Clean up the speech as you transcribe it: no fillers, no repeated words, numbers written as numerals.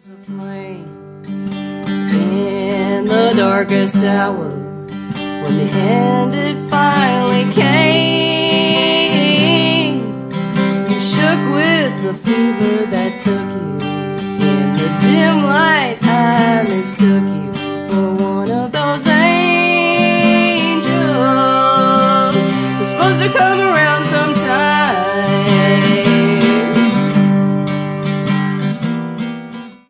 A flame in the darkest hour, when the end it finally came, you shook with the fever that took you. In the dim light I mistook you for one of those angels who's supposed to come around